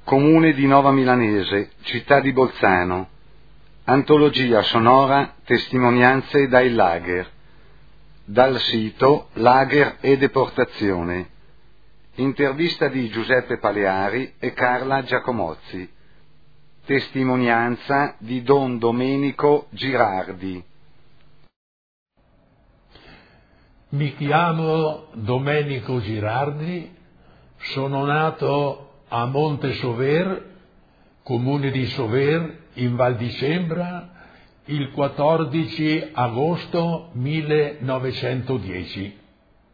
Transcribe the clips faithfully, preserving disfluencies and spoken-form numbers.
Comune di Nova Milanese, città di Bolzano. Antologia sonora Testimonianze dai lager. Dal sito Lager e Deportazione. Intervista di Giuseppe Paleari e Carla Giacomozzi. Testimonianza di Don Domenico Girardi. Mi chiamo Domenico Girardi, sono nato a Monte Sover, comune di Sover, in Val di Sembra, il quattordici agosto millenovecentodieci.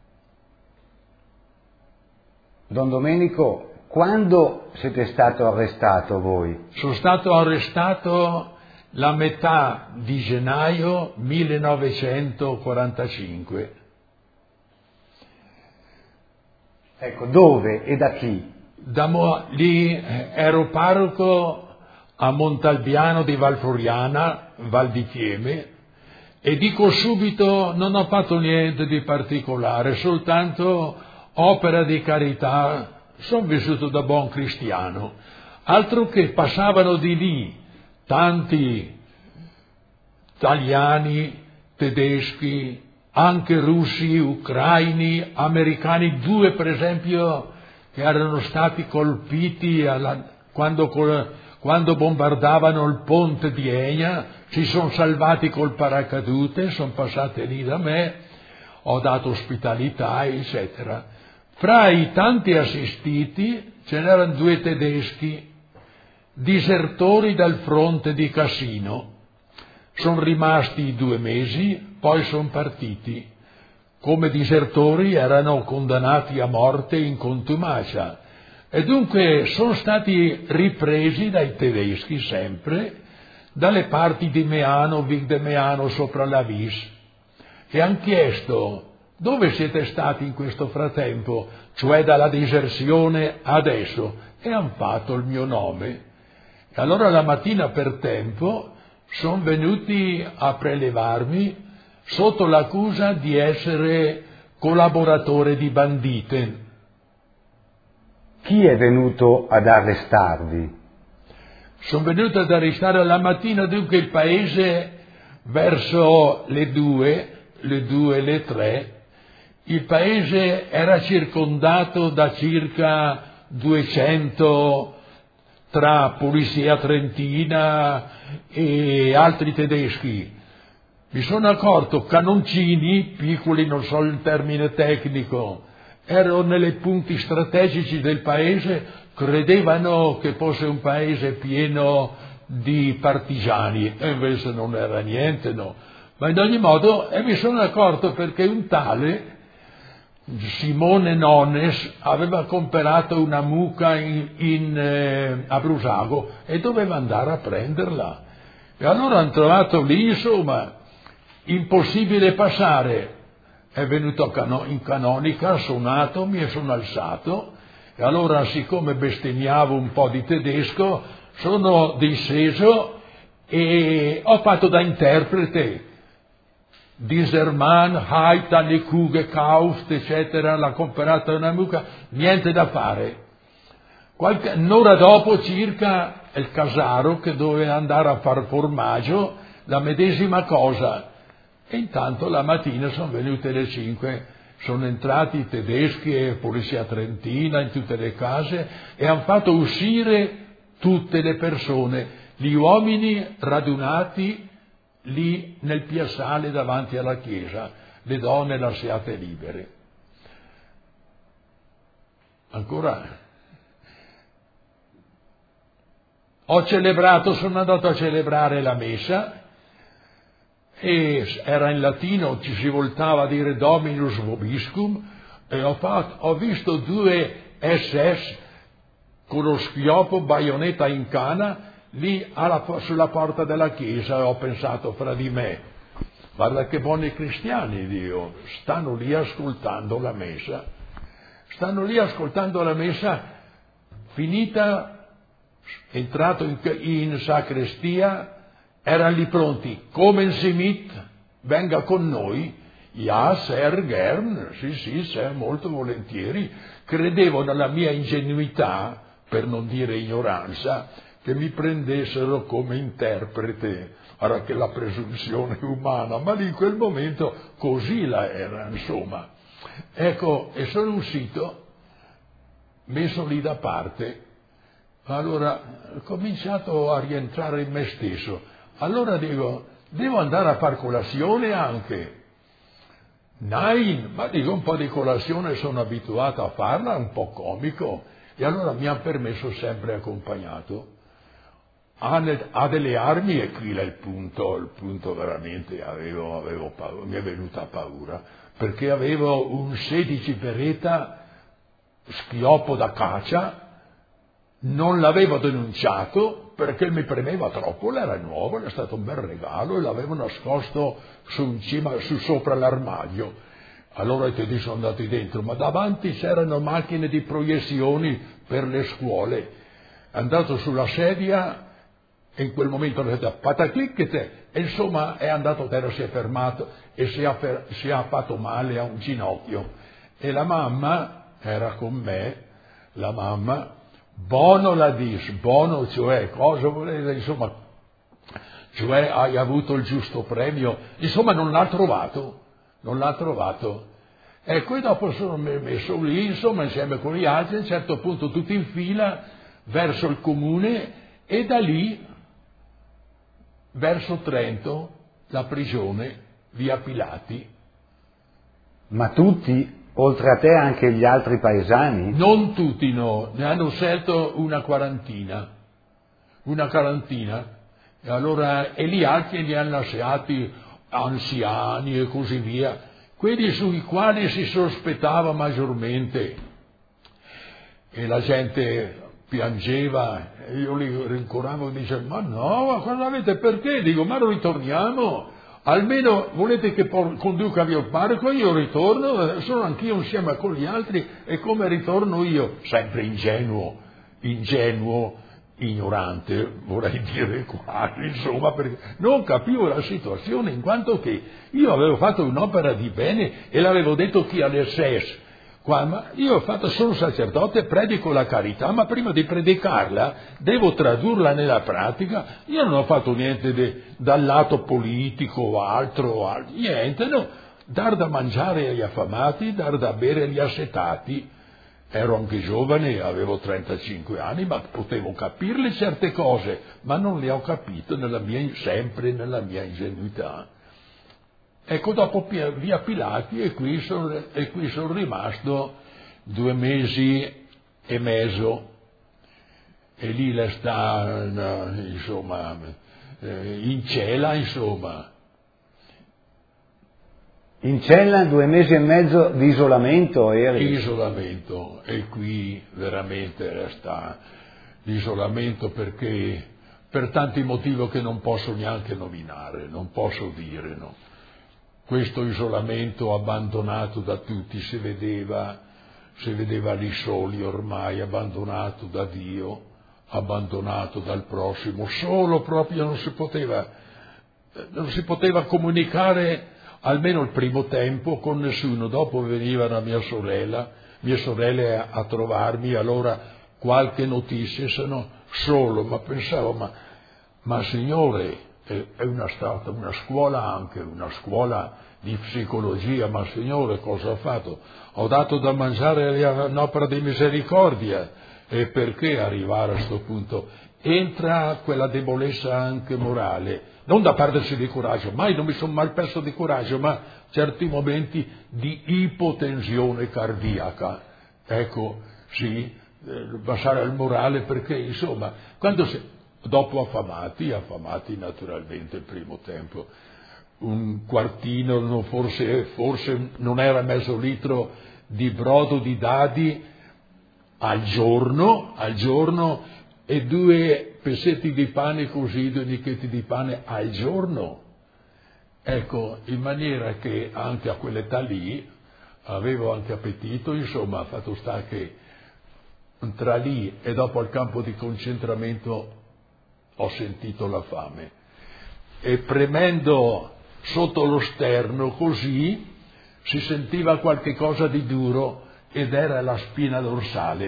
Don Domenico, quando siete stato arrestato voi? Sono stato arrestato la metà di gennaio millenovecentoquarantacinque. Ecco, dove e da chi? Da mo- lì eh, ero parroco a Montalbiano di Valfloriana, Val di Fiemme, e dico subito non ho fatto niente di particolare, soltanto opera di carità, sono vissuto da buon cristiano. Altro che passavano di lì tanti italiani, tedeschi, anche russi, ucraini, americani, due per esempio che erano stati colpiti alla, quando, quando bombardavano il ponte di Enya, si sono salvati col paracadute, sono passati lì da me, ho dato ospitalità, eccetera. Fra i tanti assistiti ce n'erano due tedeschi, disertori dal fronte di Cassino. Sono rimasti due mesi, poi sono partiti. Come disertori erano condannati a morte in contumacia e dunque sono stati ripresi dai tedeschi sempre dalle parti di Meano, Vic de Meano, sopra la Vis, e hanno chiesto dove siete stati in questo frattempo, cioè dalla diserzione adesso, e hanno fatto il mio nome. E allora la mattina per tempo sono venuti a prelevarmi sotto l'accusa di essere collaboratore di bandite. Chi è venuto ad arrestarvi? Sono venuto ad arrestare la mattina, dunque il paese verso le due, le due, le tre, il paese era circondato da circa duecento tra polizia trentina e altri tedeschi. Mi sono accorto, canoncini, piccoli, non so il termine tecnico, erano nei punti strategici del paese, credevano che fosse un paese pieno di partigiani, e invece non era niente, no. Ma in ogni modo, e mi sono accorto perché un tale Simone Nones aveva comprato una mucca in, in, eh, a Brusago e doveva andare a prenderla. E allora hanno trovato lì, insomma, impossibile passare. È venuto in canonica, ha suonato, mi sono alzato e allora, siccome bestemmiavo un po' di tedesco, sono disceso e ho fatto da interprete. Dieser Mann hat eine Kuh gekauft, eccetera, l'ha comprata una mucca, niente da fare. Qualche, un'ora dopo circa il casaro che doveva andare a far formaggio, la medesima cosa. E intanto la mattina sono venute le cinque, sono entrati i tedeschi e polizia trentina in tutte le case e hanno fatto uscire tutte le persone, gli uomini radunati lì nel piazzale davanti alla chiesa, le donne lasciate libere. Ancora ho celebrato, sono andato a celebrare la messa, e era in latino, ci si voltava a dire Dominus Vobiscum, e ho, fatto, ho visto due S S con lo schioppo, baionetta in canna, lì alla, sulla porta della chiesa, e ho pensato fra di me, guarda che buoni cristiani, Dio, stanno lì ascoltando la messa, stanno lì ascoltando la messa, finita, entrato in, in sacrestia, erano lì pronti, come si mit, venga con noi, ja, sehr gern, sì, sì, sehr molto volentieri, credevo nella mia ingenuità per non dire ignoranza, che mi prendessero come interprete. Ora che la presunzione umana, ma lì in quel momento così la era, insomma. Ecco, e sono uscito, messo lì da parte, allora ho cominciato a rientrare in me stesso. Allora dico, devo andare a far colazione anche. Nein, ma dico, un po' di colazione sono abituato a farla, è un po' comico, e allora mi hanno permesso sempre accompagnato. Ha, ha delle armi, e qui è il punto, il punto veramente, avevo, avevo paura, mi è venuta paura, perché avevo un sedici Beretta schioppo da caccia, non l'avevo denunciato perché mi premeva troppo, era nuovo, era stato un bel regalo e l'avevo nascosto su, in cima, su sopra l'armadio. Allora i tedeschi sono andati dentro, ma davanti c'erano macchine di proiezioni per le scuole. È andato sulla sedia e in quel momento ho detto pataclicchete, e insomma è andato a terra, si è fermato e si è, fer- si è fatto male a un ginocchio. E la mamma era con me, la mamma, buono la dis, buono cioè, cosa volete, insomma, cioè hai avuto il giusto premio, insomma non l'ha trovato, non l'ha trovato. Ecco, e dopo sono messo lì, insomma, insieme con gli altri, a un certo punto tutti in fila verso il comune e da lì verso Trento, la prigione, via Pilati. Ma tutti? Oltre a te anche gli altri paesani? Non tutti, no, ne hanno scelto una quarantina, una quarantina, e allora, e gli altri li hanno lasciati anziani e così via, quelli sui quali si sospettava maggiormente, e la gente piangeva, e io li rincoravo e dicevo, ma no, ma cosa avete, perché? Dico, ma ritorniamo. Almeno volete che conduca via il parco, io ritorno, sono anch'io insieme con gli altri e come ritorno io? Sempre ingenuo, ingenuo, ignorante, vorrei dire quasi, insomma, perché non capivo la situazione, in quanto che io avevo fatto un'opera di bene e l'avevo detto qui all'S S. Qua, ma io ho fatto, sono sacerdote, predico la carità, ma prima di predicarla devo tradurla nella pratica. Io non ho fatto niente de, dal lato politico o altro, altro, niente, no. Dar da mangiare agli affamati, dar da bere agli assetati. Ero anche giovane, avevo trentacinque anni, ma potevo capirle certe cose, ma non le ho capite nella mia, sempre nella mia ingenuità. Ecco, dopo via Pilati e qui sono, e qui sono rimasto due mesi e mezzo e lì la sta, insomma, in cella, insomma. In cella due mesi e mezzo di isolamento eri? Isolamento, e qui veramente sta l'isolamento perché per tanti motivi che non posso neanche nominare, non posso dire, no. Questo isolamento abbandonato da tutti, si vedeva, si vedeva lì soli ormai, abbandonato da Dio, abbandonato dal prossimo, solo proprio non si poteva, non si poteva comunicare almeno il primo tempo con nessuno. Dopo veniva la mia sorella, mie sorelle a, a trovarmi, allora qualche notizia, se no solo, ma pensavo, ma, ma signore, è una stata una scuola anche, una scuola di psicologia, ma signore cosa ho fatto? Ho dato da mangiare all'opera di misericordia, e perché arrivare a questo punto? Entra quella debolezza anche morale, non da perdersi di coraggio, mai non mi sono mai perso di coraggio, ma certi momenti di ipotensione cardiaca, ecco, sì, passare al morale perché insomma, quando si... Dopo affamati, affamati naturalmente il primo tempo, un quartino, forse, forse non era mezzo litro di brodo di dadi al giorno, al giorno e due pezzetti di pane così, due nicchetti di pane al giorno. Ecco, in maniera che anche a quell'età lì avevo anche appetito, insomma, fatto sta che tra lì e dopo al campo di concentramento ho sentito la fame e premendo sotto lo sterno così si sentiva qualche cosa di duro ed era la spina dorsale.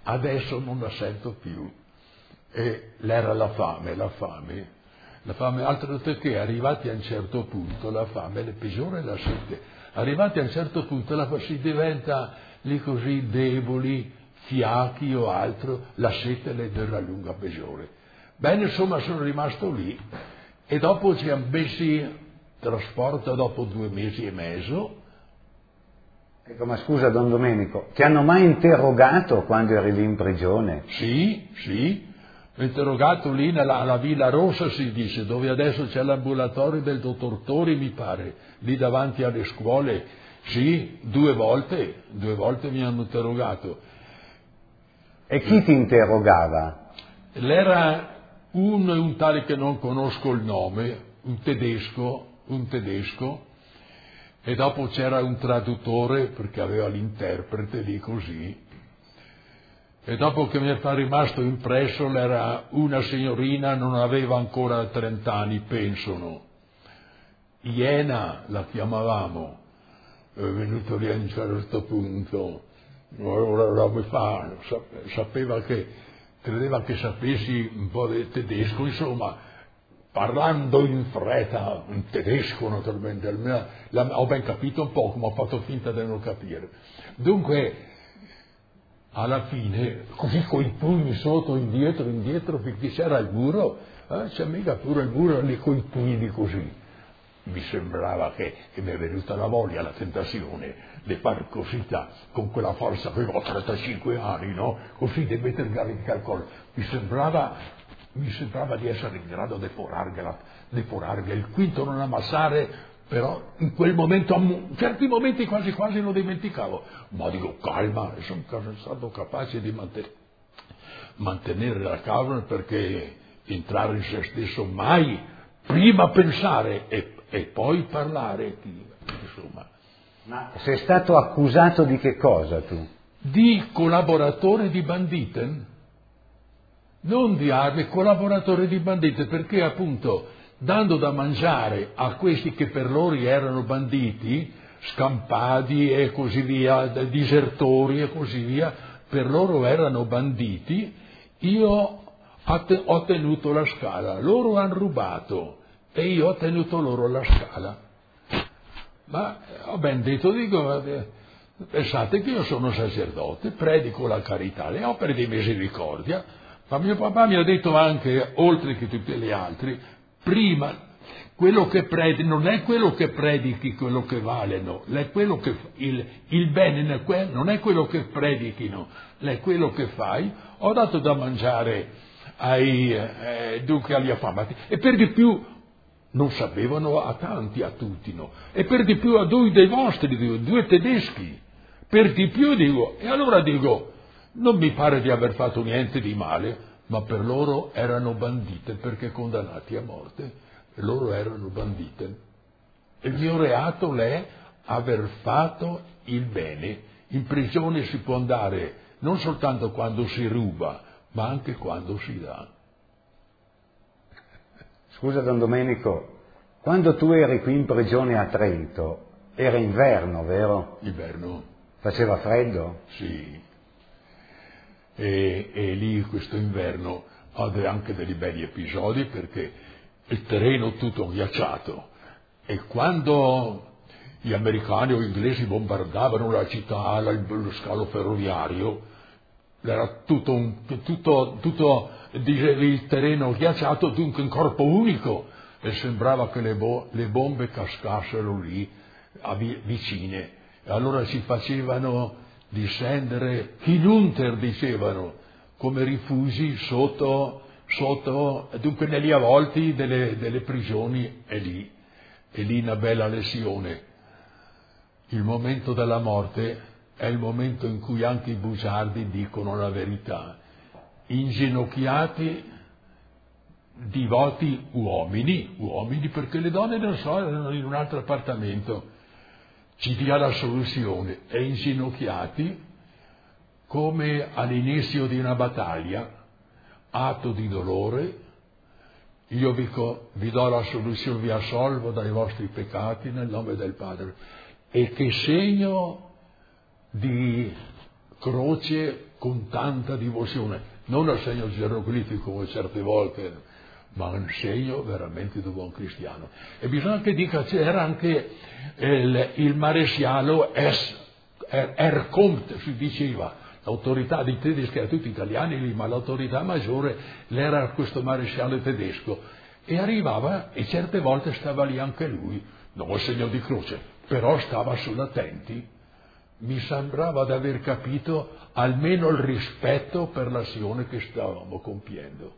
adesso non la sento più. E l'era la fame, la fame, la fame, altro che arrivati a un certo punto, la fame è peggiore della sete, arrivati a un certo punto la, si diventa lì così deboli, fiacchi o altro, la sete è della lunga peggiore. Bene, insomma, sono rimasto lì e dopo ci hanno messi trasporto dopo due mesi e mezzo. Ecco, ma scusa Don Domenico, ti hanno mai interrogato quando eri lì in prigione? Sì, sì. Ho interrogato lì nella, alla Villa Rossa, si dice, dove adesso c'è l'ambulatorio del dottor Tori, mi pare, lì davanti alle scuole. Sì, due volte, due volte mi hanno interrogato. E chi ti interrogava? L'era un, un tale che non conosco il nome, un tedesco, un tedesco, e dopo c'era un traduttore, perché aveva l'interprete lì così. E dopo che mi è rimasto impresso, era una signorina, non aveva ancora trent'anni, pensano. Iena la chiamavamo, è venuto lì a un certo punto, ora mi fa, sapeva che, credeva che sapessi un po' del tedesco, insomma, parlando in fretta, in tedesco naturalmente, ho ben capito un po', ma ho fatto finta di non capire. Dunque, alla fine, così con i pugni sotto, indietro, indietro, perché c'era il muro, eh, c'è mica pure il muro lì con i pugni così. Mi sembrava che, che mi è venuta la voglia, la tentazione di fare così, con quella forza, avevo trentacinque anni, no? Così di mettere in calcolo. Mi sembrava, mi sembrava di essere in grado di forargliela, di forargliela. Il quinto non ammassare, però in quel momento, in certi momenti quasi quasi lo dimenticavo, ma dico calma, e sono stato capace di mantenere, mantenere la calma, perché entrare in se stesso mai, prima pensare e, e poi parlare, insomma. Ma sei stato accusato di che cosa tu? Di collaboratore di banditen, non di armi, collaboratore di bandite, perché appunto dando da mangiare a questi che per loro erano banditi, scampati e così via, disertori e così via, per loro erano banditi, io ho tenuto la scala, loro hanno rubato e io ho tenuto loro la scala. Ma ho ben detto, dico, pensate che io sono sacerdote, predico la carità, le opere di misericordia, ma mio papà mi ha detto anche, oltre che tutti gli altri, prima, quello che predichi, non è quello che predichi quello che vale, no, è quello che, il, il bene non è quello che predichino, è quello che fai. Ho dato da mangiare ai, eh, dunque agli affamati, e per di più non sapevano a tanti, a tutti, no, e per di più a due dei vostri, dico, due tedeschi, per di più dico, e allora dico, non mi pare di aver fatto niente di male, ma per loro erano bandite, perché condannati a morte, loro erano bandite. Il mio reato è aver fatto il bene. In prigione si può andare non soltanto quando si ruba, ma anche quando si dà. Scusa Don Domenico, quando tu eri qui in prigione a Trento, era inverno, vero? Inverno. Faceva freddo? Sì. E, e lì questo inverno ha anche dei belli episodi, perché il terreno tutto ghiacciato, e quando gli americani o gli inglesi bombardavano la città, lo scalo ferroviario, era tutto, un, tutto, tutto il terreno ghiacciato, dunque un corpo unico, e sembrava che le, bo, le bombe cascassero lì vicine, e allora si facevano discendere hinunter, dicevano, come rifugi sotto, sotto, dunque negli avvolti delle, delle prigioni, e lì, e lì una bella lezione. Il momento della morte è il momento in cui anche i bugiardi dicono la verità. Inginocchiati, divoti uomini, uomini perché le donne non so, erano in un altro appartamento, ci dia la soluzione, e inginocchiati come all'inizio di una battaglia, atto di dolore, io vi, vi do la soluzione, vi assolvo dai vostri peccati nel nome del Padre, e che segno di croce con tanta devozione, non a segno geroglifico come certe volte, ma un segno veramente di buon cristiano. E bisogna che dica, c'era anche il, il maresciallo S. Er Comte, si diceva, l'autorità dei tedeschi erano tutti italiani lì, ma l'autorità maggiore era questo maresciallo tedesco, e arrivava e certe volte stava lì anche lui, non a segno di croce, però stava sull'attenti. Mi sembrava di aver capito almeno il rispetto per l'azione che stavamo compiendo.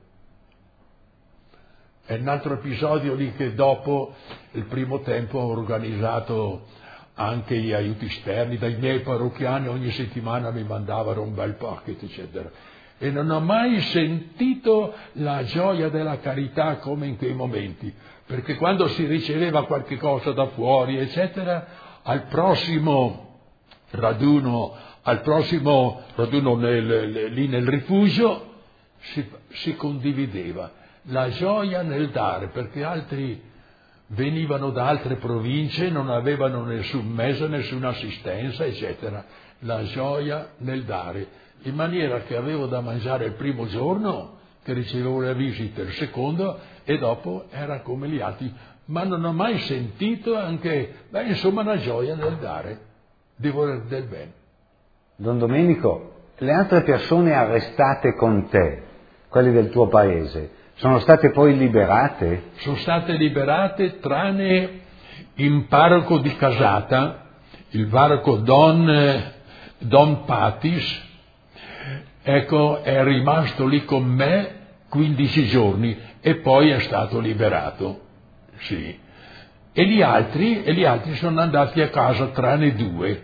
È un altro episodio lì che dopo il primo tempo ho organizzato anche gli aiuti esterni dai miei parrocchiani, ogni settimana mi mandavano un bel pacchetto, eccetera. E non ho mai sentito la gioia della carità come in quei momenti, perché quando si riceveva qualche cosa da fuori, eccetera, al prossimo raduno, al prossimo raduno nel, lì nel rifugio, si, si condivideva la gioia nel dare, perché altri venivano da altre province, non avevano nessun mezzo, nessuna assistenza, eccetera. La gioia nel dare, in maniera che avevo da mangiare il primo giorno, che ricevevo la visita, il secondo, e dopo era come gli altri. Ma non ho mai sentito anche, beh, insomma, la gioia nel dare, di voler del bene. Don Domenico, le altre persone arrestate con te, quelli del tuo paese, sono state poi liberate? Sono state liberate tranne il parroco di Casata, il parroco Don, Don Patis, ecco, è rimasto lì con me quindici giorni e poi è stato liberato, sì. E gli altri, e gli altri sono andati a casa tranne due,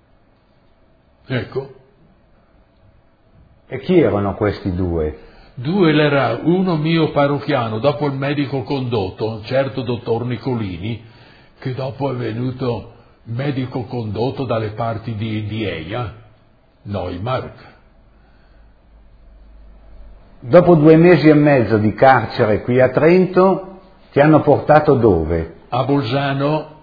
ecco. E chi erano questi due? Due era uno mio parrocchiano, dopo il medico condotto, un certo dottor Nicolini, che dopo è venuto medico condotto dalle parti di, di Eia, Neumark. Dopo due mesi e mezzo di carcere qui a Trento, ti hanno portato dove? A Bolzano,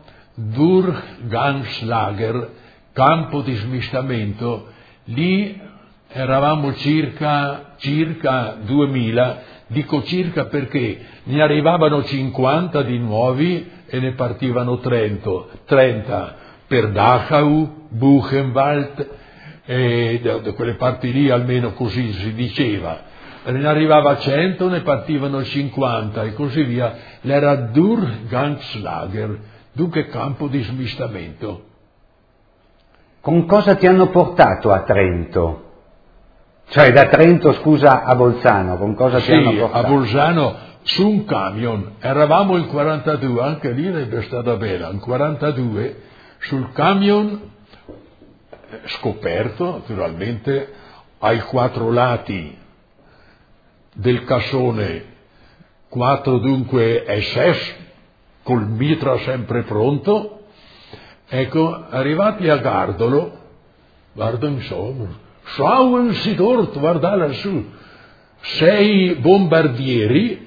Durchgangslager, campo di smistamento. Lì eravamo circa, circa duemila, dico circa perché ne arrivavano cinquanta di nuovi e ne partivano trenta per Dachau, Buchenwald, e da, da quelle parti lì almeno così si diceva. Ne arrivava cento, ne partivano cinquanta e così via. Era Durchgangslager, dunque campo di smistamento. Con cosa ti hanno portato a Trento? Cioè da Trento, scusa, a Bolzano, con cosa sì, ti hanno portato? A Bolzano su un camion, eravamo in quarantadue, anche lì sarebbe stata bella, in quarantadue, sul camion, scoperto naturalmente, ai quattro lati del cassone, quattro dunque S S, col mitra sempre pronto, ecco, arrivati a Gardolo, guarda insomma, schauen Sie dort, guarda lassù, sei bombardieri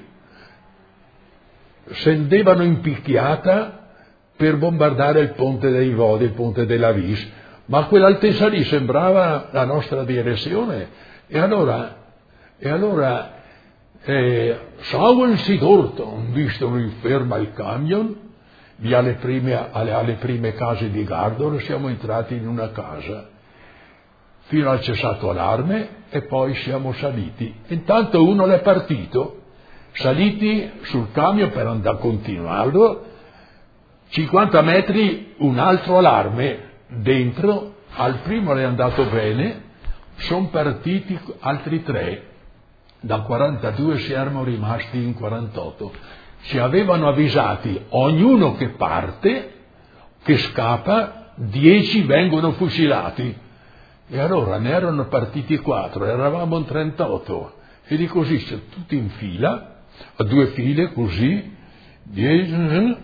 scendevano in picchiata per bombardare il ponte dei Vodi, il ponte della Vis, ma quell'altezza lì sembrava la nostra direzione, e allora, e allora eh, schauen Sie dort, visto lui ferma il camion, via alle prime, alle, alle prime case di Gardolo, siamo entrati in una casa, fino al cessato allarme, e poi siamo saliti. Intanto uno è partito, saliti sul camion per andare a continuarlo, cinquanta metri un altro allarme, dentro, al primo è andato bene, sono partiti altri tre, da quarantadue siamo rimasti in quarantotto. Ci avevano avvisati, ognuno che parte, che scappa, dieci vengono fucilati. E allora ne erano partiti quattro, eravamo in trentotto, e di così tutti in fila, a due file così, dieci,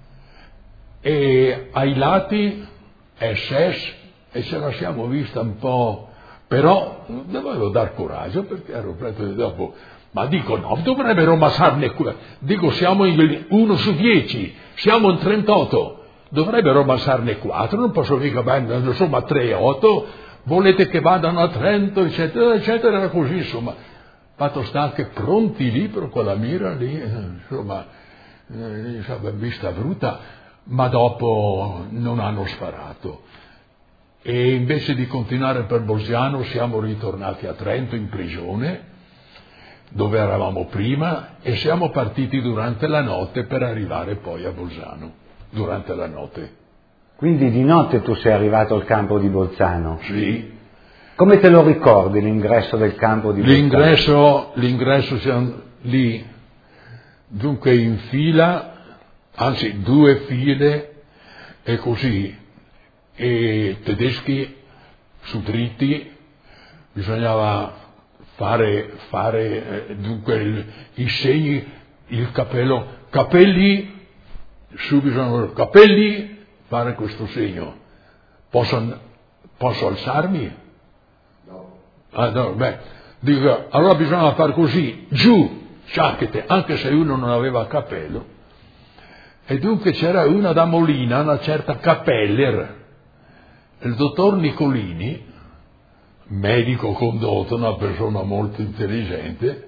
e ai lati S S, e ce la siamo vista un po', però dovevo dar coraggio perché ero preso di dopo, ma dico no, dovrebbero ammassarne, dico siamo in uno su dieci, siamo in trentotto, dovrebbero ammassarne quattro, non posso mica bene, insomma tre, otto, volete che vadano a Trento, eccetera, eccetera, era così, insomma. Fatto sta che pronti lì per quella mira lì, insomma, eh, abbiamo vista brutta, ma dopo non hanno sparato. E invece di continuare per Bolzano siamo ritornati a Trento in prigione, dove eravamo prima, e siamo partiti durante la notte per arrivare poi a Bolzano, durante la notte. Quindi di notte tu sei arrivato al campo di Bolzano? Sì. Come te lo ricordi l'ingresso del campo di Bolzano? L'ingresso, l'ingresso siamo lì, dunque in fila, anzi due file, e così, e tedeschi su dritti, bisognava fare, fare eh, dunque il, i segni, il cappello, capelli, su bisogna, capelli, fare questo segno. Posso, posso alzarmi? No. Ah, no, beh, dico, allora bisogna fare così, giù, sciacchete, anche se uno non aveva cappello. E dunque c'era una da Molina, una certa Cappeller, il dottor Nicolini, medico condotto, una persona molto intelligente,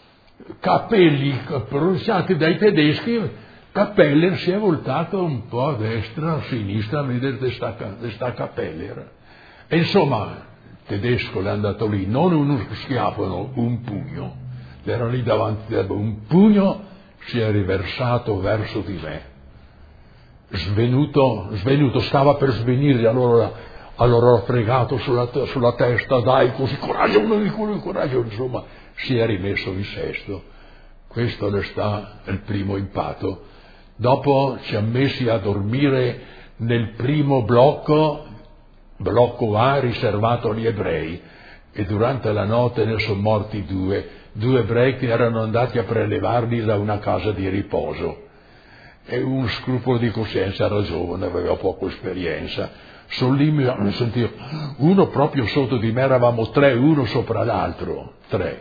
capelli pronunciati dai tedeschi, Cappeller si è voltato un po' a destra, a sinistra, a vedere questa Cappeller. E insomma, il tedesco è andato lì, non uno schiaffo, no, un pugno. Era lì davanti a un pugno, si è riversato verso di me. Svenuto, svenuto, stava per svenire, allora, allora l'ho fregato sulla, sulla testa, dai, così, coraggio, coraggio, insomma, si è rimesso in sesto. Questo ne sta il primo impatto. Dopo ci ha messi a dormire nel primo blocco, blocco A riservato agli ebrei, e durante la notte ne sono morti due, due ebrei che erano andati a prelevarli da una casa di riposo. E un scrupolo di coscienza, era giovane, aveva poco esperienza. Sono lì, mi sentivo, uno proprio sotto di me, eravamo tre, uno sopra l'altro, tre.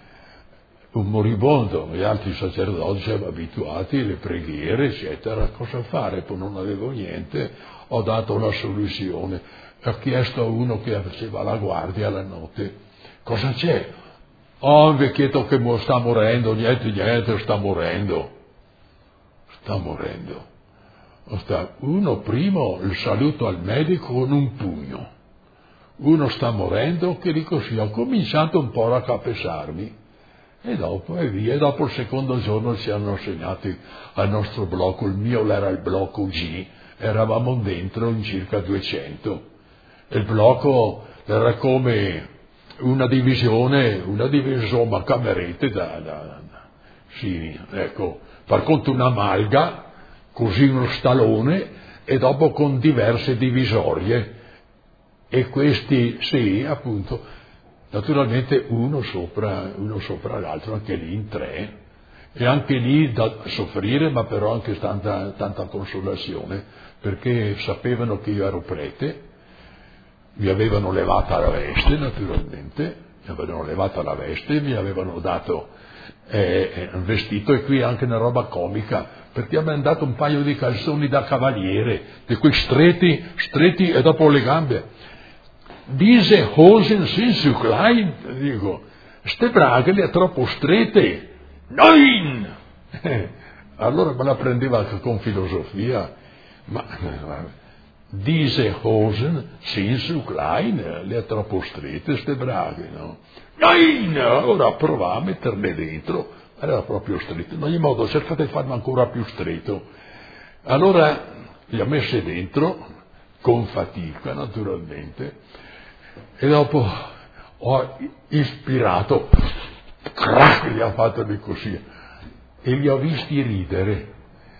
Un moribondo, gli altri sacerdoti erano abituati alle preghiere, eccetera. Cosa fare? Poi non avevo niente, ho dato una soluzione. Ho chiesto a uno che faceva la guardia la notte, cosa c'è? Oh, un vecchietto che sta morendo, niente, niente, sta morendo. Sta morendo. Uno primo il saluto al medico con un pugno. Uno sta morendo, che dico sì, ho cominciato un po' a capesarmi. E dopo, e via, e dopo il secondo giorno ci hanno assegnati al nostro blocco, il mio era il blocco G, eravamo dentro in circa duecento. Il blocco era come una divisione, una divisione, insomma, camerette da, da, da sì, ecco, per conto una malga, così uno stallone, e dopo con diverse divisorie. E questi, sì, appunto, naturalmente uno sopra, uno sopra l'altro, anche lì in tre, e anche lì da soffrire, ma però anche tanta, tanta consolazione, perché sapevano che io ero prete, mi avevano levata la veste, naturalmente, mi avevano levata la veste, mi avevano dato eh, un vestito, e qui anche una roba comica, perché mi hanno dato un paio di calzoni da cavaliere, di quei stretti, stretti e dopo le gambe. Diese Hosen sind zu klein, dico, ste braghe le ha troppo strette. Nein! Allora me la prendeva con filosofia, ma diese Hosen sind zu klein, le ha troppo strette ste braghe, no? Nein! Ora prova a metterle dentro, era proprio stretto. In ogni modo cercate di farlo ancora più stretto. Allora le ha messe dentro, con fatica naturalmente, e dopo ho ispirato, crack, gli ha fatto di così, e li ho visti ridere.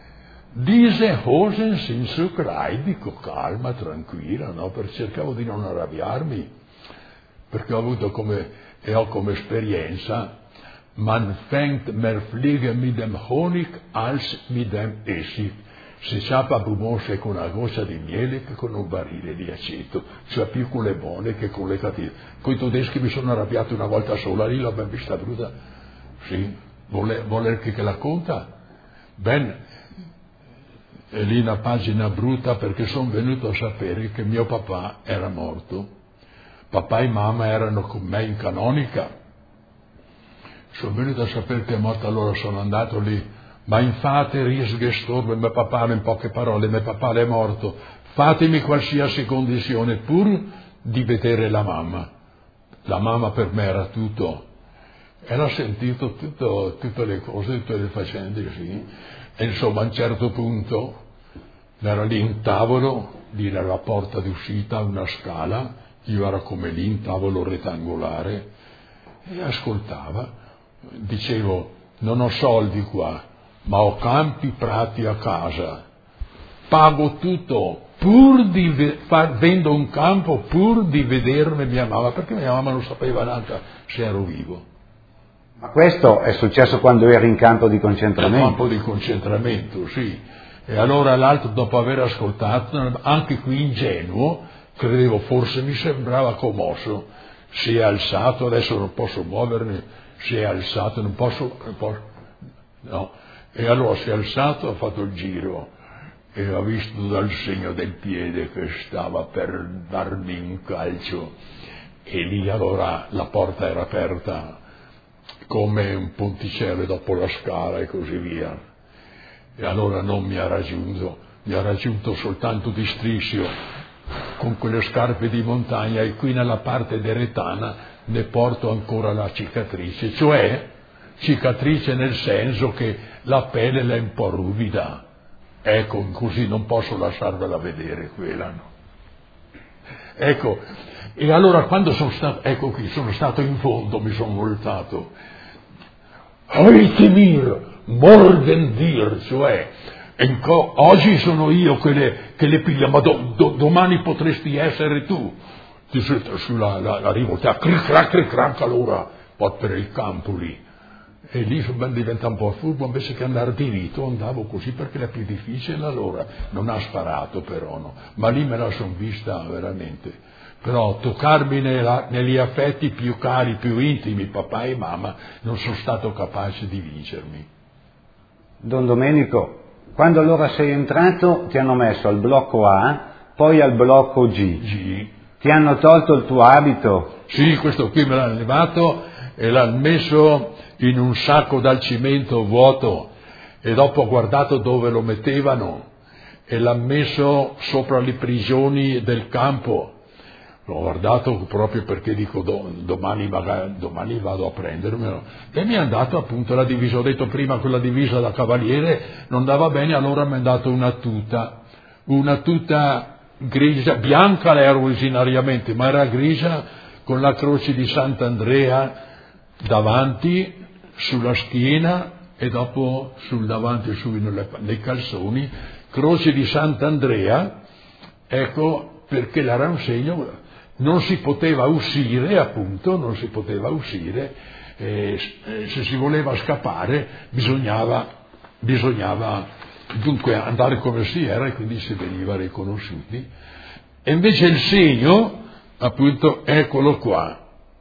Diese Hosen sind zu klein, dico calma, tranquilla, no? Per cercavo di non arrabbiarmi, perché ho avuto come, e ho come esperienza, man fängt mehr Fliege mit dem Honig als mit dem Essig. Si sciapa bumose con una goccia di miele che con un barile di aceto, cioè più con le buone che con le cattive. Con i tedeschi mi sono arrabbiato una volta sola, lì l'abbiamo vista brutta. Sì, voler, voler che, che la conta? Ben, è lì una pagina brutta, perché sono venuto a sapere che mio papà era morto. papà e mamma erano con me in canonica. Sono venuto a sapere che è morta, allora sono andato lì, ma infatti risgestorbe, mio papà, in poche parole, mio papà è morto, fatemi qualsiasi condizione pur di vedere la mamma. La mamma per me era tutto, era sentito tutto, tutte le cose, tutte le faccende, sì. E insomma a un certo punto era lì un tavolo, lì era la porta d'uscita, una scala, io ero come lì, un tavolo rettangolare, e ascoltava, dicevo, non ho soldi qua, ma ho campi, prati a casa, pago tutto, pur di ve- far, vendo un campo pur di vedermi mia mamma, perché mia mamma non sapeva neanche se ero vivo. Ma questo è successo quando eri in campo di concentramento? In campo di concentramento, sì. E allora l'altro, dopo aver ascoltato, anche qui ingenuo, credevo, forse mi sembrava commosso, si è alzato, adesso non posso muovermi, si è alzato, non posso, non posso, no. E allora si è alzato, ha fatto il giro, e ha visto dal segno del piede che stava per darmi un calcio, e lì allora la porta era aperta come un ponticello dopo la scala e così via. E allora non mi ha raggiunto, mi ha raggiunto soltanto di striscio con quelle scarpe di montagna, e qui nella parte deretana ne porto ancora la cicatrice, cioè cicatrice nel senso che la pelle è un po' ruvida. Ecco, così non posso lasciarvela vedere quella, no? Ecco, e allora quando sono stato, ecco qui, sono stato in fondo, mi sono voltato. Oitimir, morgen dir, cioè, co- oggi sono io che le, che le piglia, ma do, do, domani potresti essere tu. Ti sulla la, la rivolta, cric crac, cric crac, allora, poi per il campo lì. E lì diventa un po' furbo, invece che andare diritto andavo così perché era più difficile, allora non ha sparato però, no. Ma lì me la sono vista veramente. Però toccarmi nella, negli affetti più cari, più intimi, papà e mamma, non sono stato capace di vincermi. Don Domenico, quando allora sei entrato ti hanno messo al blocco A, poi al blocco G. G. Ti hanno tolto il tuo abito? Sì, questo qui me l'hanno levato e l'hanno messo in un sacco dal cimento vuoto, e dopo ho guardato dove lo mettevano e l'hanno messo sopra le prigioni del campo. L'ho guardato proprio perché dico do, domani, magari, domani vado a prendermelo, e mi hanno dato appunto la divisa. Ho detto prima quella divisa da cavaliere non andava bene, allora mi hanno dato una tuta, una tuta grigia, bianca era originariamente, ma era grigia con la croce di Sant'Andrea davanti sulla schiena e dopo sul davanti su nei calzoni, croce di Sant'Andrea, ecco perché era un segno. Non si poteva uscire, appunto, non si poteva uscire, eh, se si voleva scappare bisognava, bisognava dunque andare come si era, e quindi si veniva riconosciuti. E invece il segno, appunto, eccolo qua.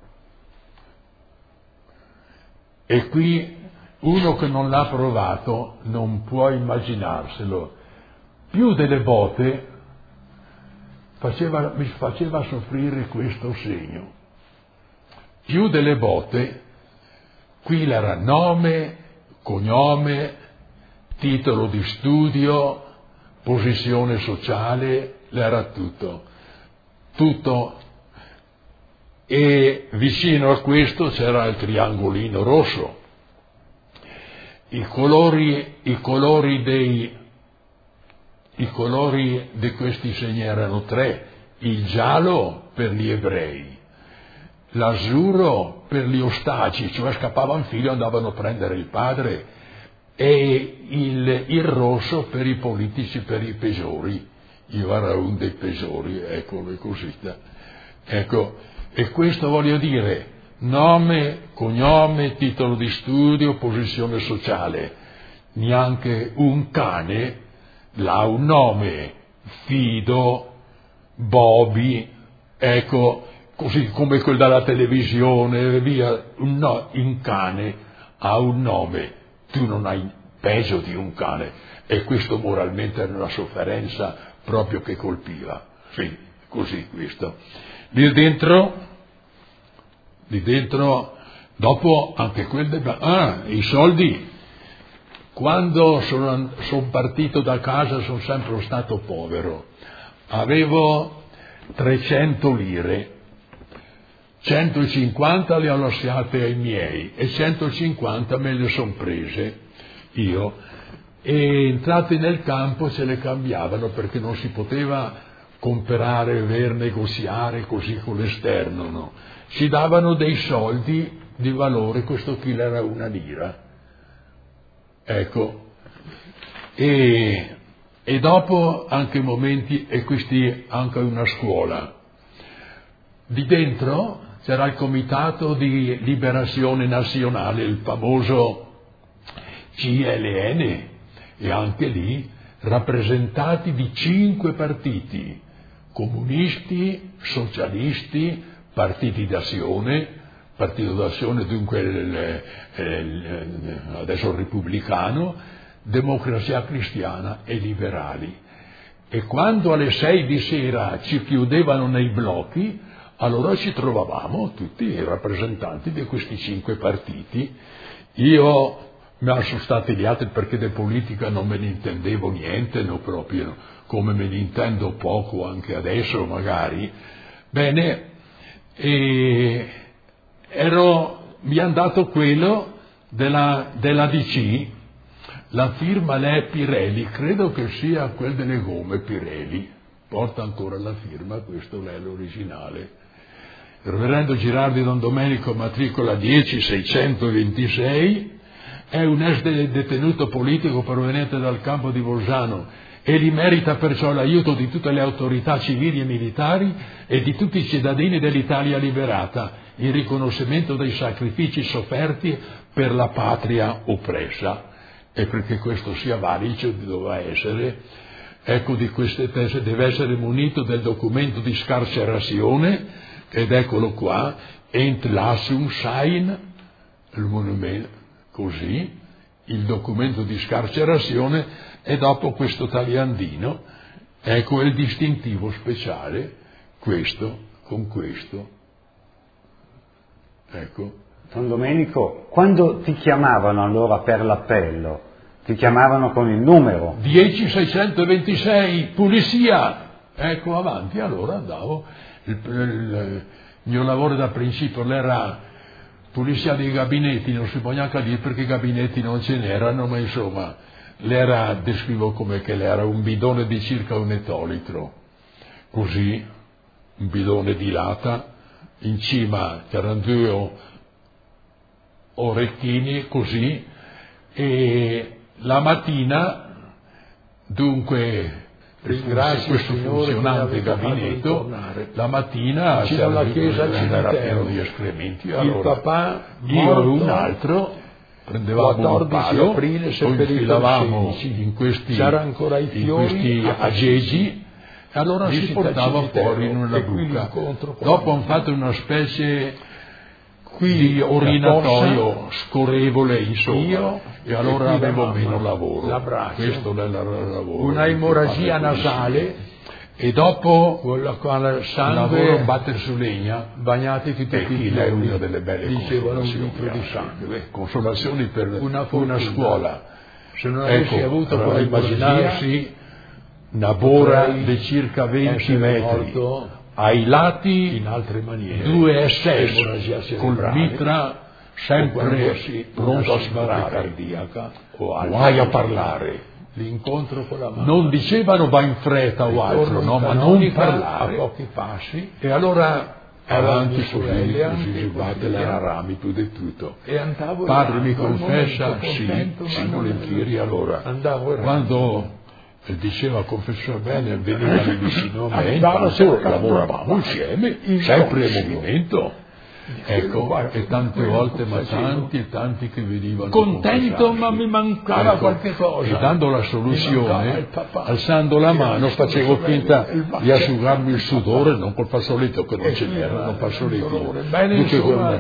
E qui uno che non l'ha provato non può immaginarselo. Più delle botte faceva, mi faceva soffrire questo segno. Più delle botte, qui era nome, cognome, titolo di studio, posizione sociale, era tutto. Tutto. E vicino a questo c'era il triangolino rosso. I colori, i colori dei I colori di questi segni erano tre: il giallo per gli ebrei, l'azzurro per gli ostaggi, cioè scappavano figli e andavano a prendere il padre, e il, il rosso per i politici, per i pesori. Io ero uno dei pesori, eccolo così. Ecco, e questo voglio dire, nome, cognome, titolo di studio, posizione sociale. Neanche un cane l'ha un nome, Fido, Bobby, ecco, così come quello della televisione, via, no, un cane ha un nome, tu non hai peso di un cane, e questo moralmente era una sofferenza proprio che colpiva, sì, così questo. Lì dentro, lì dentro, dopo anche quel, ah, i soldi, quando sono, sono partito da casa sono sempre stato povero, avevo trecento lire, centocinquanta le ho lasciate ai miei e centocinquanta me le sono prese io, e entrati nel campo se le cambiavano perché non si poteva comprare, ver, negoziare così con l'esterno, no? Si davano dei soldi di valore, questo chilo era una lira, ecco, e, e dopo anche momenti, e questi anche una scuola. Di dentro c'era il Comitato di Liberazione Nazionale, il famoso C L N, e anche lì rappresentati di cinque partiti, comunisti, socialisti, partiti d'azione, partito d'azione dunque il, il, adesso il repubblicano, democrazia cristiana e liberali. E quando alle sei di sera ci chiudevano nei blocchi, allora ci trovavamo tutti i rappresentanti di questi cinque partiti. Io mi sono stati gli altri perché di politica non me ne intendevo niente, no, proprio come me ne intendo poco anche adesso magari. Bene, e ero, mi hanno dato quello della, della D C, la firma lei è Pirelli, credo che sia quel delle gomme Pirelli, porta ancora la firma, questo è l'originale. Il reverendo Girardi Don Domenico, matricola dieci seicentoventisei, è un ex detenuto politico proveniente dal campo di Bolzano e gli merita perciò l'aiuto di tutte le autorità civili e militari e di tutti i cittadini dell'Italia liberata, in riconoscimento dei sacrifici sofferti per la patria oppressa. E perché questo sia valido doveva essere, ecco, di queste tese deve essere munito del documento di scarcerazione, ed eccolo qua, Entlassung sein, il monumento, così, il documento di scarcerazione, e dopo questo tagliandino, ecco il distintivo speciale, questo con questo. Ecco. Don Domenico, quando ti chiamavano allora per l'appello, ti chiamavano con il numero? dieci seicentoventisei, polizia! Ecco, avanti, allora andavo. Il, il, il mio lavoro da principio era pulizia dei gabinetti, non si può neanche dire perché i gabinetti non ce n'erano, ma insomma, l'era, descrivo come che l'era un bidone di circa un ettolitro, così, un bidone di lata, in cima c'erano due orecchini così, e la mattina, dunque, ringrazio questo funzionante gabinetto, la mattina c'era la chiesa, c'era pieno di escrementi, allora, il papà, io e un altro prendevamo un palo, poi infilavamo in questi, c'era ancora i fiori, in questi aggeggi, e allora si portava fuori in una buca. Dopo hanno fatto una specie di orinatoio scorrevole, insomma, e allora avevo meno lavoro. Questo era il lavoro. Una emorragia nasale, e dopo il sangue batter su legna, bagnati tutti i giorni. È una delle belle dicevano un litro di sangue. Consolazioni per una, una scuola. Se non avessi ecco, avuto allora immaginarsi una bora di circa venti metri, ai lati in altre maniere, due S S col mitra sempre pronto a sparare, cardiaca, guai a parlare, l'incontro con la mano. Non dicevano va in fretta o altro, no, ma non parlare, a pochi passi, e allora avanti così, così sbatte a rami più di tutto. Padre mi confessa, sì, sì, volentieri, allora, quando diceva confessore bene, venivano vicino a me, lavoravamo insieme, sempre in movimento, ecco, e tante volte, ma tanti e tanti che venivano contento, ma mi mancava ecco, qualche cosa, e dando la soluzione, alzando la mano, facevo finta di asciugarmi il sudore, non col fazzoletto che non ce n'era, non fazzoletti,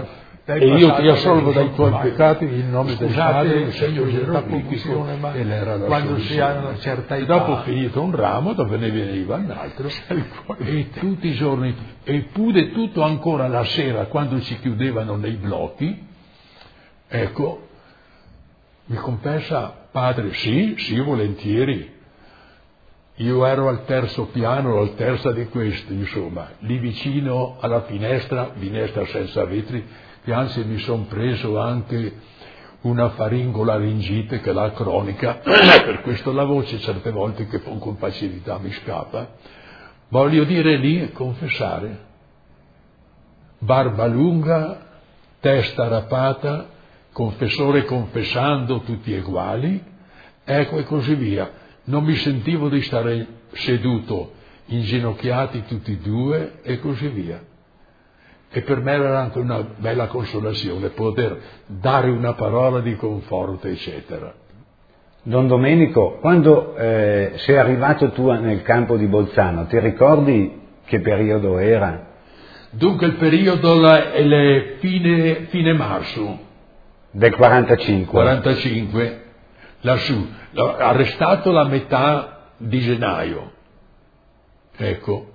e io ti assolvo dai tuoi vai. peccati in nome del Padre, del Scusate, Figlio signor e del Geroglifico, Spirito, ma e l'era la quando si ha soluzione. una certa E età, dopo finito un ramo, dopo ne veniva un altro, e tutti i giorni, eppure tutto ancora la sera, quando ci chiudevano nei blocchi, ecco, mi confessa, padre, sì, sì, volentieri. Io ero al terzo piano, al terza di questo, insomma, lì vicino alla finestra, finestra senza vetri, che anzi mi son preso anche una faringolaringite che è la cronica, per questo la voce certe volte che con facilità mi scappa. Voglio dire lì, confessare, barba lunga, testa rapata, confessore confessando, tutti uguali, ecco e così via. Non mi sentivo di stare seduto, inginocchiati tutti e due e così via. E per me era anche una bella consolazione poter dare una parola di conforto, eccetera. Don Domenico, quando eh, sei arrivato tu nel campo di Bolzano, ti ricordi che periodo era? Dunque il periodo è le fine, fine marzo. Del quarantacinque. quarantacinque, lassù. Arrestato la metà di gennaio. Ecco.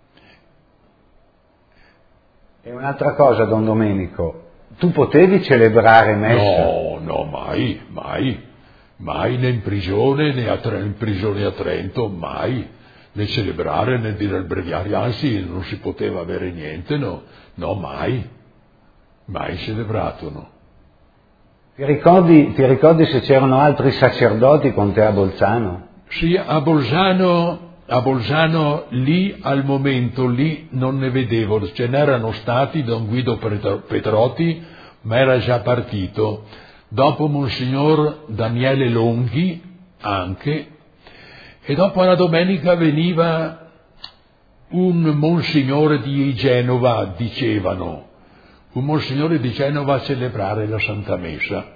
E un'altra cosa, Don Domenico, tu potevi celebrare messa? No, no, mai, mai. Mai né in prigione, né a, in prigione a Trento, mai. Né celebrare, né dire il breviario, anzi non si poteva avere niente, no. No, mai. Mai celebrato, no. Ti ricordi, ti ricordi se c'erano altri sacerdoti con te a Bolzano? Sì, a Bolzano, a Bolzano lì al momento, lì non ne vedevo, ce n'erano stati Don Guido Petrotti, ma era già partito. Dopo Monsignor Daniele Longhi, anche, e dopo una domenica veniva un Monsignore di Genova, dicevano, un Monsignore di Genova a celebrare la Santa Messa.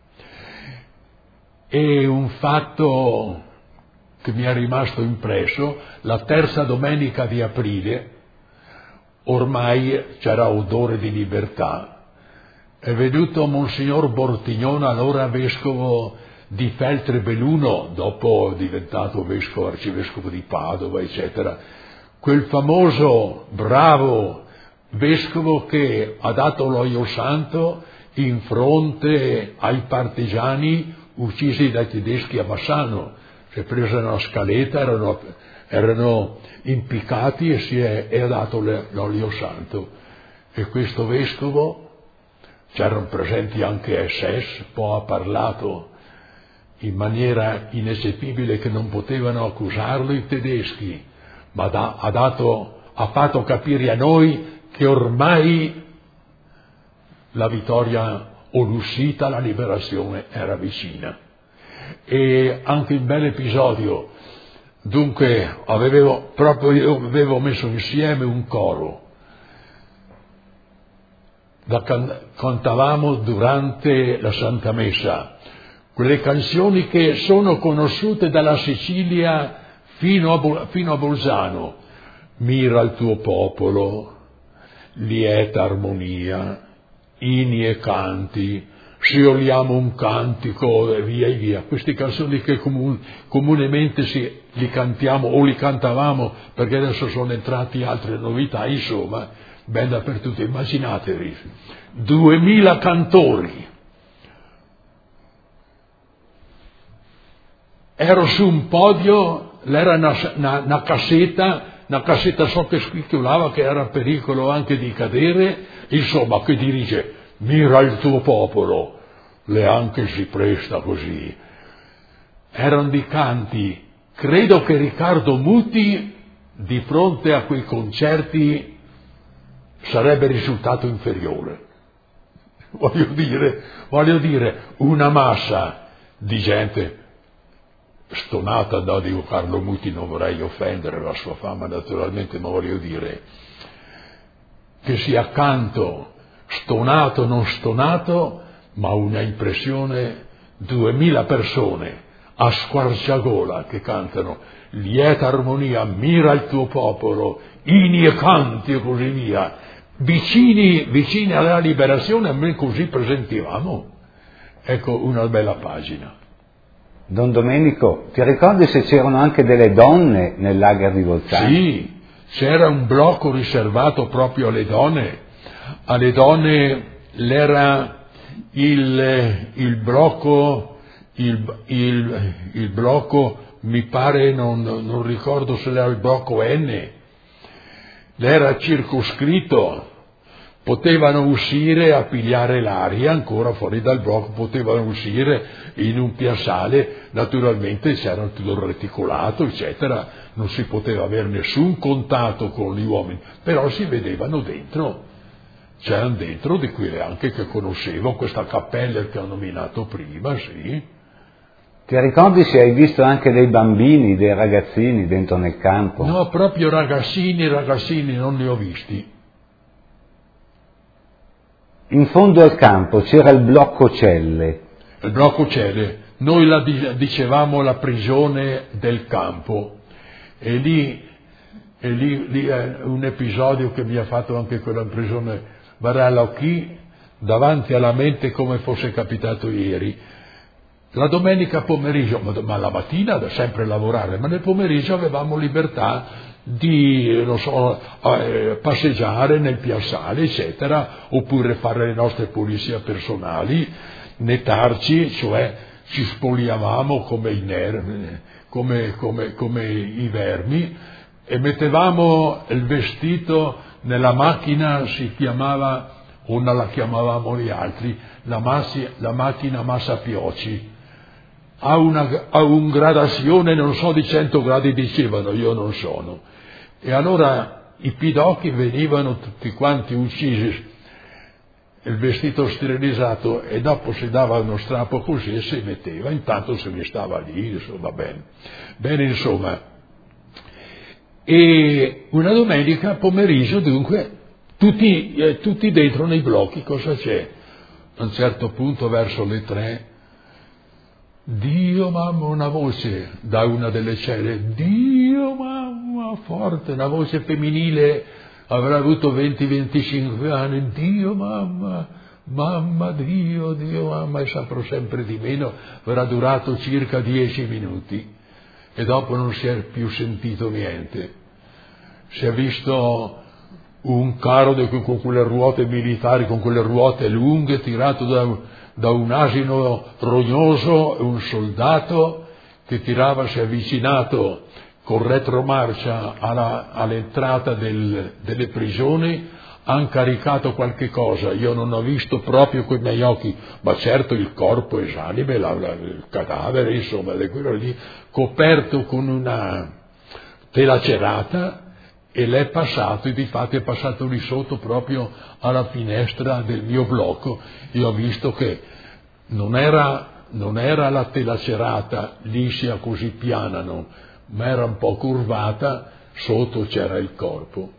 E un fatto che mi è rimasto impresso, la terza domenica di aprile, ormai c'era odore di libertà, è venuto Monsignor Bortignone, allora vescovo di Feltre-Belluno, dopo diventato vescovo, arcivescovo di Padova, eccetera, quel famoso, bravo vescovo che ha dato l'olio santo in fronte ai partigiani uccisi dai tedeschi a Bassano. Si è presa una scaletta, erano, erano impiccati e si è, è dato le, l'olio santo. E questo vescovo, c'erano presenti anche S S, poi ha parlato in maniera ineccepibile che non potevano accusarlo i tedeschi, ma da, ha, dato, ha fatto capire a noi che ormai la vittoria o l'uscita, la liberazione era vicina. E anche un bel episodio, dunque avevo, proprio io avevo messo insieme un coro, da can- cantavamo durante la Santa Messa, quelle canzoni che sono conosciute dalla Sicilia fino a, Bo- fino a Bolzano, mira il tuo popolo, lieta armonia, inni e canti, scioliamo un cantico e via e via. Queste canzoni che comun- comunemente si, li cantiamo o li cantavamo perché adesso sono entrate altre novità, insomma, ben dappertutto. Immaginatevi, duemila cantori. Ero su un podio, l'era una, una, una cassetta, una cassetta so che scricchiolava, che era a pericolo anche di cadere, insomma, che dirige, mira il tuo popolo, le anche si presta così. Erano di canti, credo che Riccardo Muti di fronte a quei concerti sarebbe risultato inferiore. Voglio dire, voglio dire, una massa di gente stonata, no, dico Carlo Muti, non vorrei offendere la sua fama naturalmente, ma voglio dire che sia canto stonato, non stonato, ma una impressione, duemila persone a squarciagola che cantano lieta armonia, mira il tuo popolo, inni e canti e così via, vicini, vicini alla liberazione, almeno così presentivamo. Ecco una bella pagina. Don Domenico, ti ricordi se c'erano anche delle donne nel lager di Bolzano? Sì, c'era un blocco riservato proprio alle donne. Alle donne l'era il, il blocco, il, il, il blocco, mi pare, non, non ricordo se era il blocco N, l'era circoscritto. Potevano uscire a pigliare l'aria ancora fuori dal blocco, potevano uscire in un piazzale, naturalmente c'era tutto il reticolato, eccetera, non si poteva avere nessun contatto con gli uomini, però si vedevano dentro, c'erano dentro di quelle anche che conoscevo, questa Cappella che ho nominato prima, sì. Ti ricordi se hai visto anche dei bambini, dei ragazzini dentro nel campo? No, proprio ragazzini, ragazzini non ne ho visti. In fondo al campo c'era il blocco celle. Il blocco celle, noi la dicevamo la prigione del campo, e lì, e lì, lì è un episodio che mi ha fatto anche quella prigione Varela qui davanti alla mente come fosse capitato ieri. La domenica pomeriggio, ma la mattina da sempre lavorare, ma nel pomeriggio avevamo libertà di, non so, eh, passeggiare nel piazzale, eccetera, oppure fare le nostre pulizie personali, nettarci, cioè ci spogliavamo come i, ner- come, come, come i vermi, e mettevamo il vestito nella macchina, si chiamava, o non la chiamavamo gli altri, la, massi, la macchina Massapioci. A una, a un gradazione, non so, di cento gradi dicevano, io non sono. E allora i pidocchi venivano tutti quanti uccisi, il vestito sterilizzato, e dopo si dava uno strappo così e si metteva, intanto se ne stava lì, insomma, bene. Bene, insomma. E una domenica pomeriggio, dunque, tutti, eh, tutti dentro nei blocchi, cosa c'è? A un certo punto, verso le tre, Dio mamma, una voce da una delle celle, Dio mamma, forte, una voce femminile, avrà avuto venti venticinque anni, Dio mamma, mamma, Dio, Dio mamma, e saprò sempre di meno, avrà durato circa dieci minuti e dopo non si è più sentito niente. Si è visto un carro con quelle ruote militari, con quelle ruote lunghe, tirato da da un asino rognoso, un soldato che tirava, si è avvicinato con retromarcia alla, all'entrata del, delle prigioni, hanno caricato qualche cosa, io non ho visto proprio coi miei occhi, ma certo il corpo esanime, la, la, il cadavere, insomma, quello lì, coperto con una tela cerata, e l'è passato, e difatti è passato lì sotto proprio alla finestra del mio blocco, e ho visto che non era, non era la tela cerata liscia così piana, no, ma era un po' curvata, sotto c'era il corpo.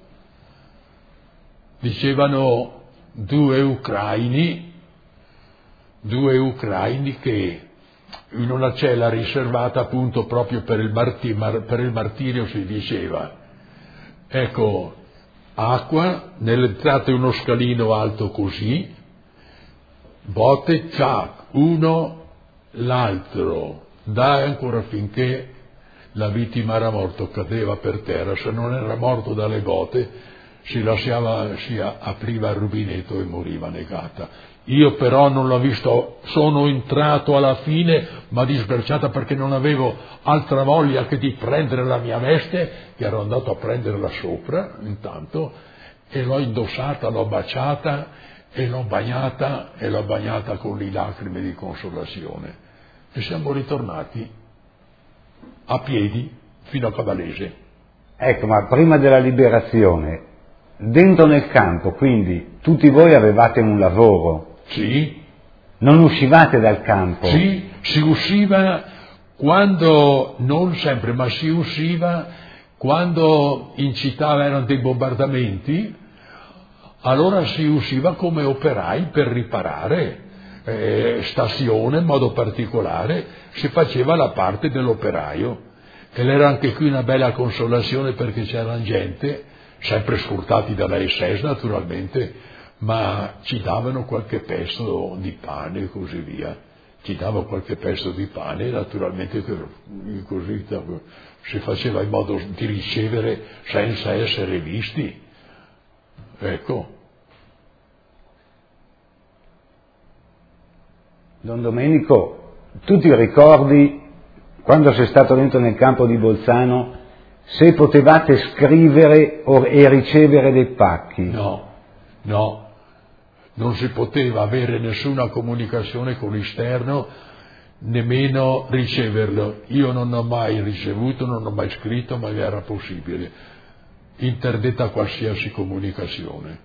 Dicevano due ucraini, due ucraini che in una cella riservata appunto proprio per il, marti, per il martirio si diceva, ecco, acqua, nell'entrata uno scalino alto così, botte, ciao, uno, l'altro, dai ancora finché la vittima era morto, cadeva per terra, se non era morto dalle botte si lasciava, si apriva il rubinetto e moriva negata. Io però non l'ho visto, sono entrato alla fine, ma disperciata perché non avevo altra voglia che di prendere la mia veste, che ero andato a prenderla sopra intanto, e l'ho indossata, l'ho baciata e l'ho bagnata, e l'ho bagnata con le lacrime di consolazione. E siamo ritornati a piedi fino a Cavallese. Ecco, ma prima della liberazione, dentro nel campo, quindi tutti voi avevate un lavoro? Sì. Non uscivate dal campo? Sì, si usciva quando, non sempre, ma si usciva quando in città erano dei bombardamenti, allora si usciva come operai per riparare, eh, stazione in modo particolare, si faceva la parte dell'operaio, e era anche qui una bella consolazione perché c'era gente, sempre sfruttati dalla S S naturalmente, ma ci davano qualche pezzo di pane e così via. Ci dava qualche pezzo di pane e naturalmente così si faceva in modo di ricevere senza essere visti. Ecco. Don Domenico, tu ti ricordi, quando sei stato dentro nel campo di Bolzano, se potevate scrivere e ricevere dei pacchi? No, no, non si poteva avere nessuna comunicazione con l'esterno, nemmeno riceverlo. Io non ho mai ricevuto, non ho mai scritto, ma era possibile, interdetta qualsiasi comunicazione.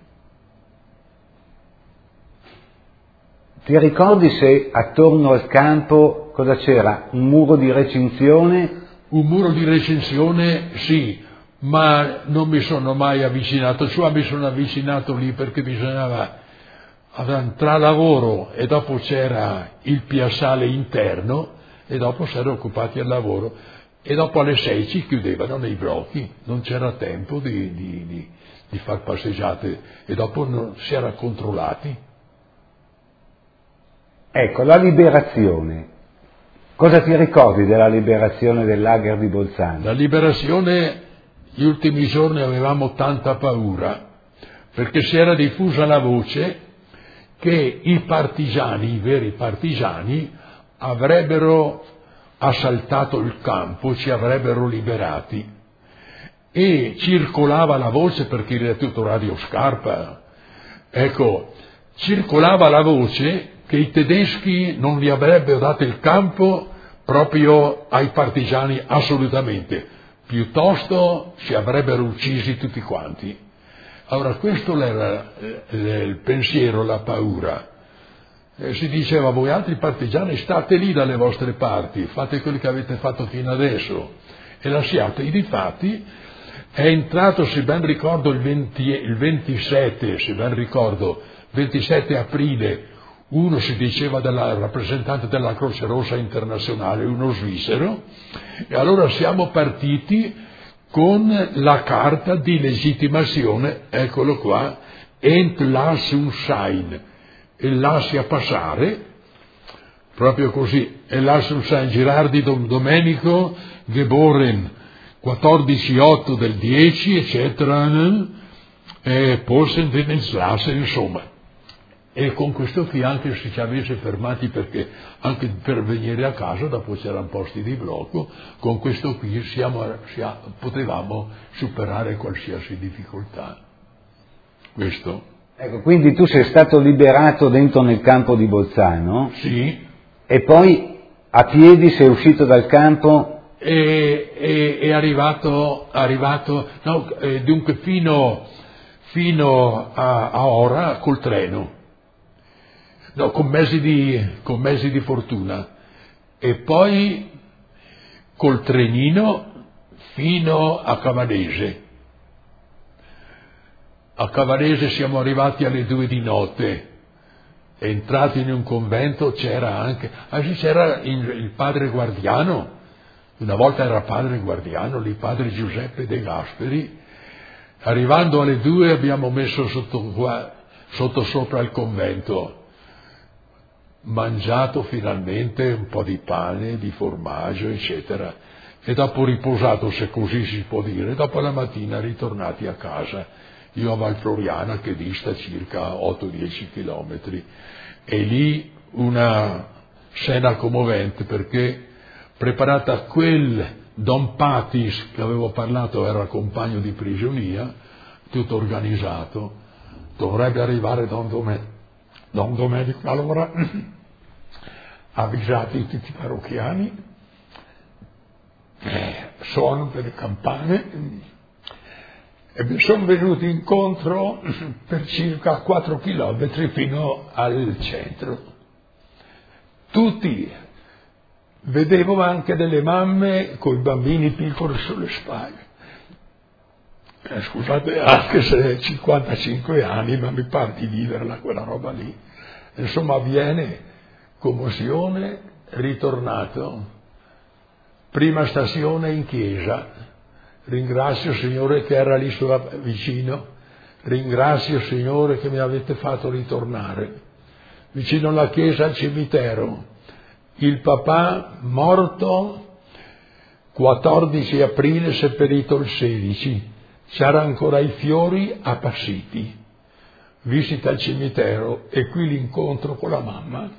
Ti ricordi se attorno al campo cosa c'era? Un muro di recinzione? Un muro di recinzione, sì, ma non mi sono mai avvicinato, cioè mi sono avvicinato lì perché bisognava, tra lavoro e dopo c'era il piazzale interno e dopo si erano occupati al lavoro e dopo alle sei ci chiudevano nei blocchi, non c'era tempo di, di, di, di far passeggiate e dopo non, si era controllati. Ecco, la liberazione. Cosa ti ricordi della liberazione del lager di Bolzano? La liberazione, gli ultimi giorni avevamo tanta paura, perché si era diffusa la voce che i partigiani, i veri partigiani, avrebbero assaltato il campo, ci avrebbero liberati. E circolava la voce, perché era tutto Radio Scarpa, ecco, circolava la voce che i tedeschi non gli avrebbero dato il campo proprio ai partigiani assolutamente, piuttosto si avrebbero uccisi tutti quanti. Allora questo era il pensiero, la paura. E si diceva: voi altri partigiani state lì dalle vostre parti, fate quello che avete fatto fino adesso e lasciate. E difatti è entrato, se ben ricordo, il, venti, il ventisette, se ben ricordo, ventisette aprile, uno si diceva della rappresentante della Croce Rossa Internazionale, uno svizzero, e allora siamo partiti con la carta di legittimazione, eccolo qua, Entlassung sein, e lascia passare, proprio così, Entlassung sein, Girardi Don Domenico, geboren quattordici otto del dieci, eccetera, e Posen den Entlassen, insomma. E con questo qui anche se ci avesse fermati, perché anche per venire a casa dopo c'erano posti di blocco, con questo qui siamo, siamo, potevamo superare qualsiasi difficoltà. Questo. Ecco, quindi tu sei stato liberato dentro nel campo di Bolzano? Sì. E poi a piedi sei uscito dal campo? E, e, è arrivato, arrivato no, eh, dunque fino, fino a, a ora col treno. No, con mezzi di, con mezzi di fortuna, e poi col trenino fino a Cavarese. A Cavarese siamo arrivati alle due di notte, entrati in un convento, c'era anche, anzi c'era il, il padre Guardiano, una volta era padre Guardiano, lì padre Giuseppe De Gasperi. Arrivando alle due abbiamo messo sotto, qua, sotto sopra il convento, mangiato finalmente un po' di pane, di formaggio, eccetera, e dopo riposato, se così si può dire, dopo la mattina ritornati a casa, io a Valfloriana, che dista circa otto dieci chilometri, e lì una scena commovente, perché preparata quel Don Patis che avevo parlato, era compagno di prigionia, tutto organizzato, dovrebbe arrivare Don Domenico. Don Domenico, allora, avvisati tutti i parrocchiani, eh, suono delle campane, e mi sono venuti incontro per circa quattro chilometri fino al centro. Tutti, vedevo anche delle mamme con i bambini piccoli sulle spalle. Eh, scusate, anche se cinquantacinque anni, ma mi pare di viverla quella roba lì. Insomma, avviene commozione, ritornato, prima stazione in chiesa, ringrazio Signore che era lì vicino, ringrazio Signore che mi avete fatto ritornare. Vicino alla chiesa al cimitero, il papà morto quattordici aprile, seppellito il sedici, c'era ancora i fiori appassiti. Visita al cimitero e qui l'incontro con la mamma.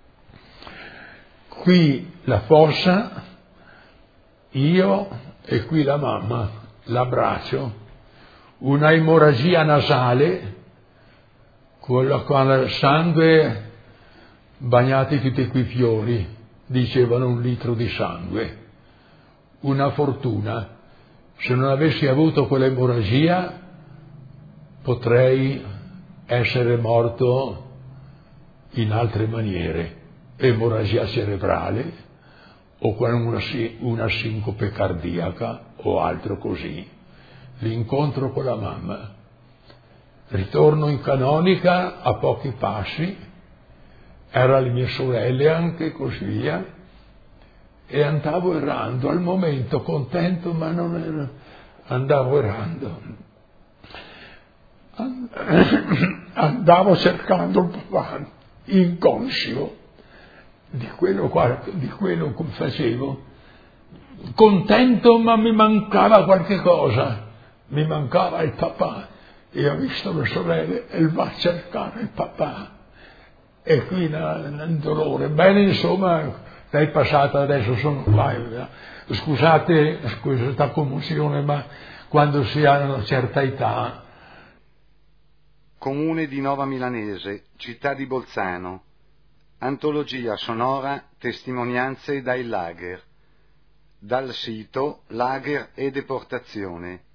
Qui la fossa, io e qui la mamma, l'abbraccio, una emorragia nasale, con il sangue bagnati tutti quei fiori, dicevano un litro di sangue. Una fortuna. Se non avessi avuto quell'emorragia potrei essere morto in altre maniere, emorragia cerebrale o con una, una sincope cardiaca o altro così. L'incontro con la mamma. Ritorno in canonica a pochi passi, erano le mie sorelle anche, così via, e andavo errando, al momento contento, ma non ero, andavo errando. Andavo cercando il papà, inconscio di quello, di quello che facevo, contento, ma mi mancava qualche cosa, mi mancava il papà. E ho visto le sorelle e va a cercare il papà. E qui nel dolore. Bene, insomma, lei è passata, adesso sono qua. Scusate questa commozione, ma quando si ha una certa età. Comune di Nova Milanese, città di Bolzano. Antologia sonora Testimonianze dai lager. Dal sito Lager e Deportazione.